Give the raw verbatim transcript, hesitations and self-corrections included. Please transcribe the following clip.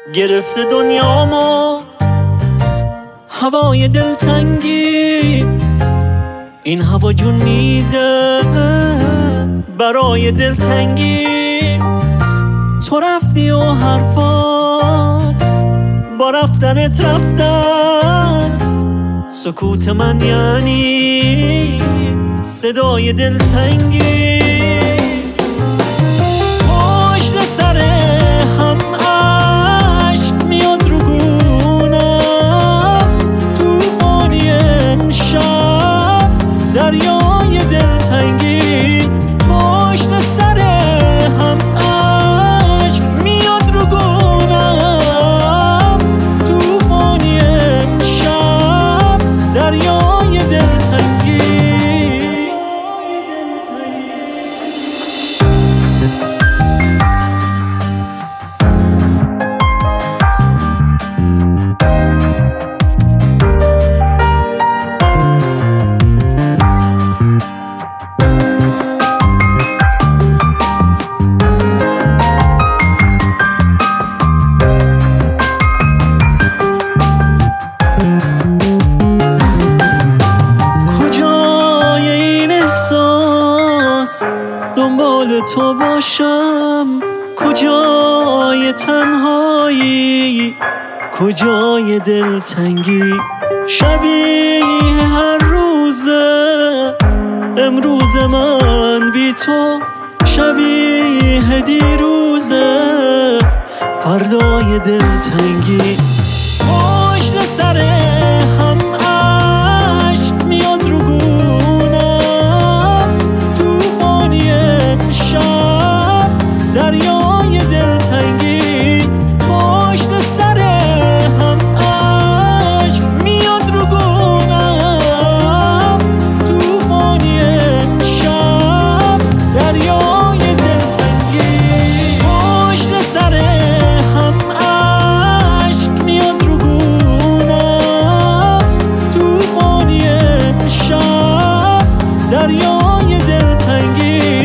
گرفته دنیامو هوای دلتنگی، این هوا جون میده برای دلتنگی. تو رفتی و حرفات با رفتنت رفتن، سکوت من یعنی صدای دلتنگی. پشت سر هم عشق میاد رو گونم، توفانی امشب دریای دلتنگی. پشت سر هم عشق میاد رو گونم، توفانی امشب دریای دلتنگی. دنبال تو باشم کجای تنهایی، کجای دلتنگی. شبیه هر روزه امروز من بی تو، شبیه دیروزه فردای دلتنگی. پشت سر هم عشق میاد رو گونم، توفانی امشب دریای دلتنگی. پشت سر هم عشق میاد رو گونم، توفانی امشب دریای دلتنگی. پشت سر هم عشق میاد رو گونم، توفانی امشب دریای دلتنگی.